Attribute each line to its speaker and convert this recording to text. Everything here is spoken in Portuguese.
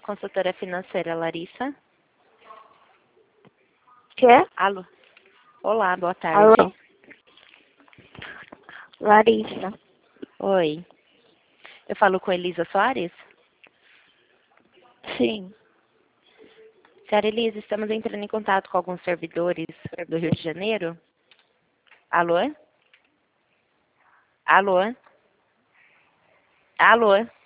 Speaker 1: consultora financeira Larissa.
Speaker 2: Quê?
Speaker 1: Alô? Olá, boa tarde.
Speaker 2: Alô? Larissa.
Speaker 1: Oi. Eu falo com Elisa Soares?
Speaker 2: Sim.
Speaker 1: Senhora Elisa, estamos entrando em contato com alguns servidores do Rio de Janeiro. Alô? Alô? Alô?